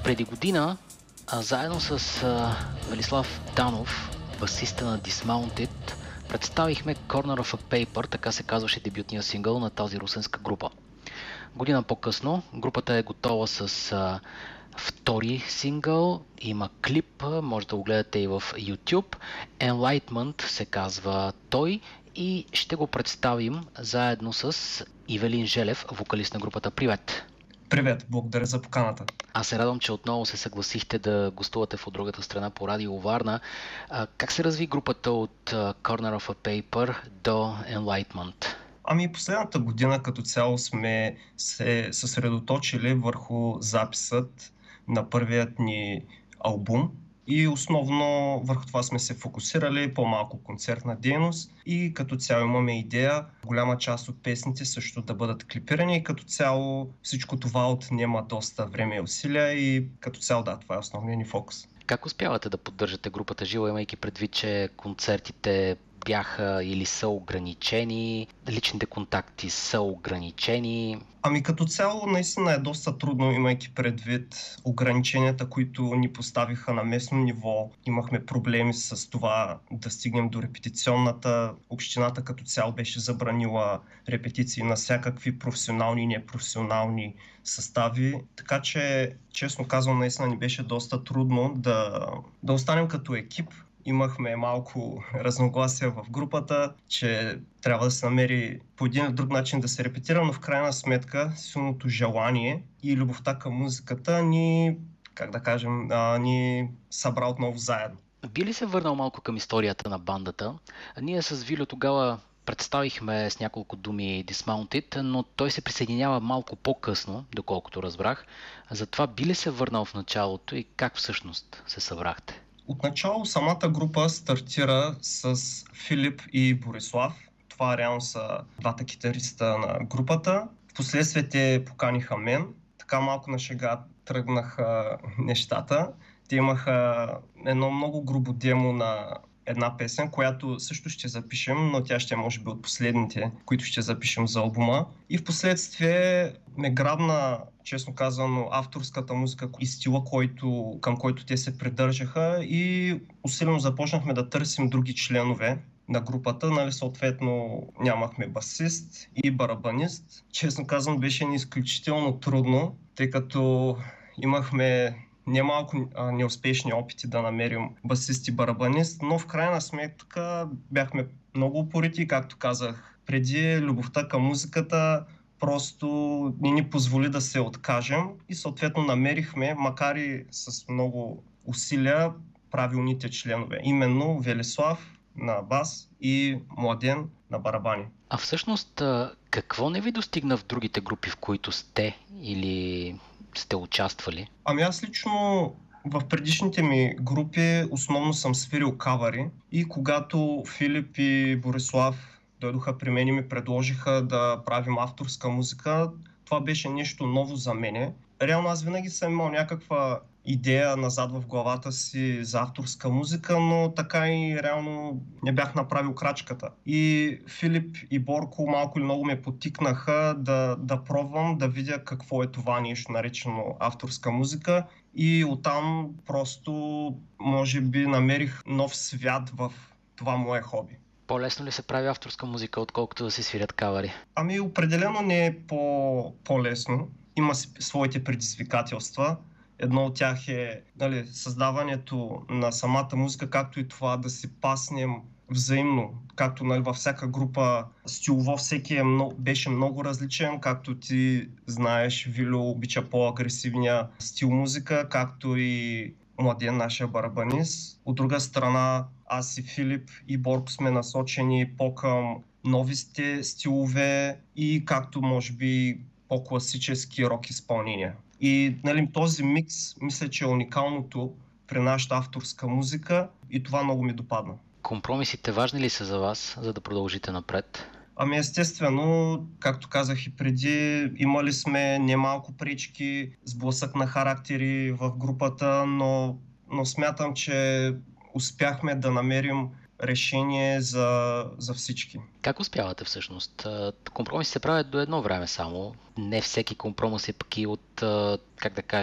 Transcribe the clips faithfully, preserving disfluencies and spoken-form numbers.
Преди година, а, заедно с а, Велислав Данов, басиста на Dismounted, представихме Corner of a Paper, така се казваше дебютния сингъл на тази русенска група. Година по-късно групата е готова с а, втори сингъл, има клип, може да го гледате и в YouTube. Enlightenment се казва той и ще го представим заедно с Ивелин Желев, вокалист на групата. Привет! Привет, благодаря за поканата. Аз се радвам, че отново се съгласихте да гостувате в От другата страна по Радио Варна. А, как се разви групата от uh, Corner of a Paper до Enlightenment? Ами последната година като цяло сме се съсредоточили върху записът на първият ни албум и основно върху това сме се фокусирали, по-малко концертна дейност и като цяло имаме идея голяма част от песните също да бъдат клипирани и като цяло всичко това отнема доста време и усилия и като цяло да, това е основният ни фокус. Как успявате да поддържате групата жива, имайки предвид, че концертите бяха или са ограничени, личните контакти са ограничени? Ами като цяло наистина е доста трудно, имайки предвид ограниченията, които ни поставиха на местно ниво. Имахме проблеми с това да стигнем до репетиционната. Общината като цяло беше забранила репетиции на всякакви професионални и непрофесионални състави. Така че, честно казвам, наистина ни беше доста трудно да, да останем като екип. Имахме малко разногласия в групата, че трябва да се намери по един или друг начин да се репетира, но в крайна сметка силното желание и любовта към музиката ни, как да кажем, а, ни събра отново заедно. Би ли се върнал малко към историята на бандата? Ние с Вилю тогава представихме с няколко думи Dismounted, но той се присъединява малко по-късно, доколкото разбрах. Затова би ли се върнал в началото и как всъщност се събрахте? Отначало самата група стартира с Филип и Борислав. Това реално са двата китариста на групата. Впоследствие те поканиха мен. Така малко на шега тръгнаха нещата. Те имаха едно много грубо демо на една песен, която също ще запишем, но тя ще е може би от последните, които ще запишем за албума. И впоследствие ме грабна, честно казано, авторската музика и стила, който, към който те се придържаха и усилено започнахме да търсим други членове на групата. Нали, съответно нямахме басист и барабанист. Честно казвам, беше ни изключително трудно, тъй като имахме немалко а, неуспешни опити да намерим басист и барабанист, но в крайна сметка бяхме много упорити, както казах преди, любовта към музиката просто не ни позволи да се откажем и съответно намерихме, макар и с много усилия, правилните членове. Именно Велислав на бас и Младен на барабани. А всъщност какво не ви достигна в другите групи, в които сте или сте участвали? Ами аз лично в предишните ми групи основно съм свирил кавари и когато Филип и Борислав дойдоха при мен и ми предложиха да правим авторска музика, това беше нещо ново за мене. Реално аз винаги съм имал някаква идея назад в главата си за авторска музика, но така и реално не бях направил крачката. И Филип и Борко малко или много ме потикнаха да, да пробвам, да видя какво е това нещо наречено авторска музика. И оттам просто, може би, намерих нов свят в това мое хоби. По-лесно ли се прави авторска музика, отколкото да се свирят кавари? Ами определено не е по- по-лесно. Има си своите предизвикателства. Едно от тях е, нали, създаването на самата музика, както и това да си паснем взаимно. Както, нали, във всяка група стилово всеки е много, беше много различен. Както ти знаеш, Вилю обича по-агресивния стил музика, както и Младен, нашия барабанист. От друга страна, аз и Филип и Борко сме насочени по-към новите стилове и както може би по-класически рок изпълнения. И, нали, този микс мисля, че е уникалното при нашата авторска музика и това много ми допадна. Компромисите важни ли са за вас, за да продължите напред? Ами естествено, както казах и преди, имали сме немалко пречки, сблъсък на характери в групата, но, но смятам, че успяхме да намерим решение за, за всички. Как успявате всъщност? Компромиси се правят до едно време само. Не всеки компромис е пък и от, как да кажа,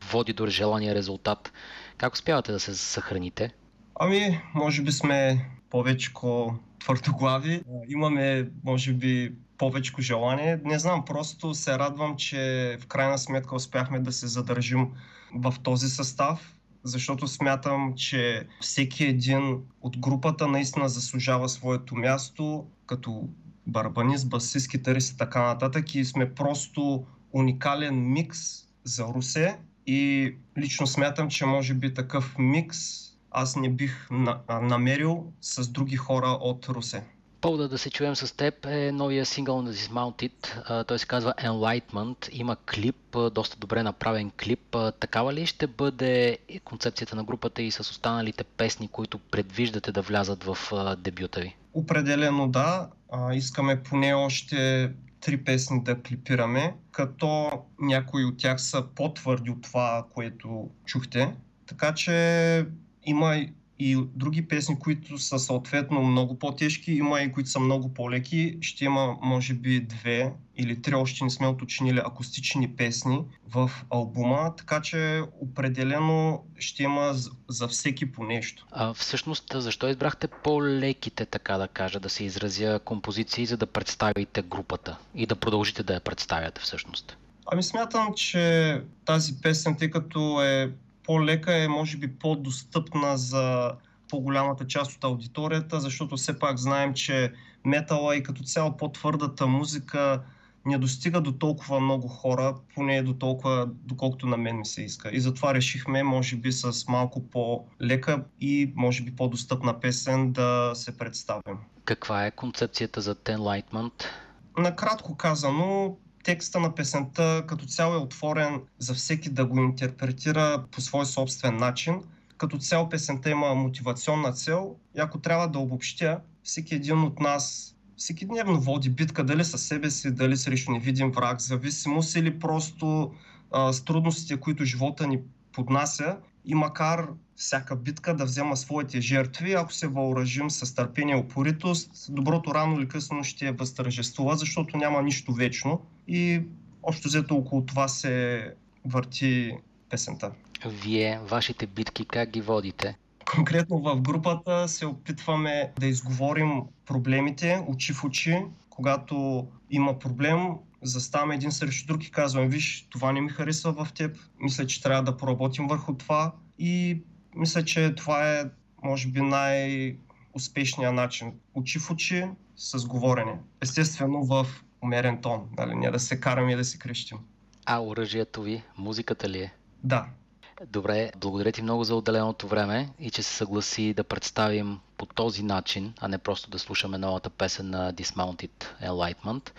води до желания резултат. Как успявате да се съхраните? Ами, може би сме повече твърдоглави. Имаме, може би, повече желание. Не знам, просто се радвам, че в крайна сметка успяхме да се задържим в този състав, защото смятам, че всеки един от групата наистина заслужава своето място, като барабанист, басист, китарист и така нататък. И сме просто уникален микс за Русе. И лично смятам, че може би такъв микс аз не бих на- намерил с други хора от Русе. Повода да се чуем с теб е новия сингъл на Dismounted. А, той се казва Enlightenment. Има клип, а, доста добре направен клип. А, такава ли ще бъде концепцията на групата и с останалите песни, които предвиждате да влязат в а, дебюта ви? Определено да. А, искаме поне още три песни да клипираме, като някои от тях са по-твърди от това, което чухте. Така че има и други песни, които са съответно много по-тежки, има и които са много по-леки. Ще има, може би, две или три, още не сме уточнили, акустични песни в албума, така че определено ще има за всеки по нещо. А, всъщност, защо избрахте по-леките, така да кажа, да се изразя, композиции, за да представите групата и да продължите да я представяте всъщност? Ами смятам, че тази песен, тъй като е по-лека, е може би по-достъпна за по-голямата част от аудиторията, защото все пак знаем, че метала и като цяло по-твърдата музика не достига до толкова много хора, поне до толкова, доколкото на мен ми се иска. И затова решихме, може би с малко по-лека и може би по-достъпна песен да се представим. Каква е концепцията за Enlightenment? Накратко казано, текста на песента като цяло е отворен за всеки да го интерпретира по свой собствен начин. Като цяло песента има мотивационна цел и ако трябва да обобщя, всеки един от нас всеки дневно води битка, дали със себе си, дали срещу невидим враг, зависимост или просто а, с трудностите, които живота ни поднася. И макар всяка битка да взема своите жертви, ако се въоръжим с търпение и упоритост, доброто рано или късно ще възтържествува, защото няма нищо вечно. И общо взето около това се върти песента. Вие, вашите битки, как ги водите? Конкретно в групата се опитваме да изговорим проблемите очи в очи. Когато има проблем, заставаме един срещу друг и казваме: виж, това не ми харесва в теб, мисля, че трябва да поработим върху това. И мисля, че това е, може би, най-успешният начин. Очи в очи с говорене. Естествено в умерен тон, нали? Не да се караме и да се крещим. А оръжието ви, музиката ли е? Да. Добре, благодаря ти много за отделеното време и че се съгласи да представим по този начин, а не просто да слушаме новата песен на Dismounted Enlightenment.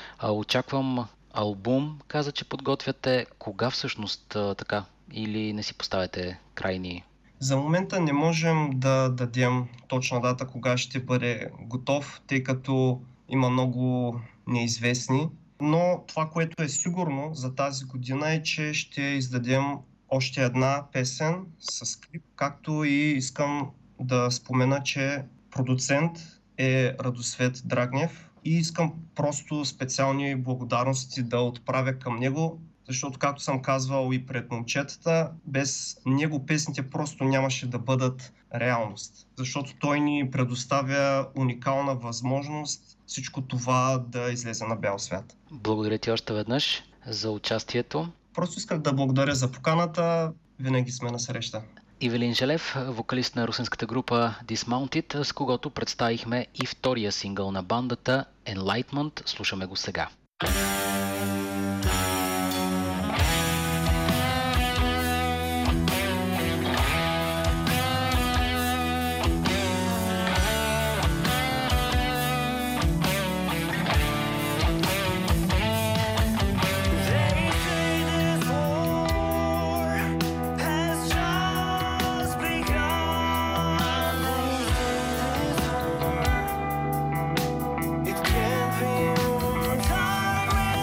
Очаквам албум, каза, че подготвяте. Кога всъщност така? Или не си поставяте крайни? За момента не можем да дадем точна дата кога ще бъде готов, тъй като има много неизвестни. Но това, което е сигурно за тази година, е, че ще издадем още една песен с клип, както и искам да спомена, че продуцент е Радосвет Драгнев и искам просто специални благодарности да отправя към него, защото, както съм казвал и пред момчетата, без него песните просто нямаше да бъдат реалност, защото той ни предоставя уникална възможност всичко това да излезе на бял свят. Благодаря ти още веднъж за участието. Просто исках да благодаря за поканата. Винаги сме на среща. Ивелин Желев, вокалист на русенската група Dismounted, с когото представихме и втория сингъл на бандата Enlightenment. Слушаме го сега. It can't be one time.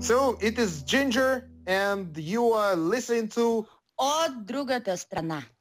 So it is Ginger and you are listening to От другата страна.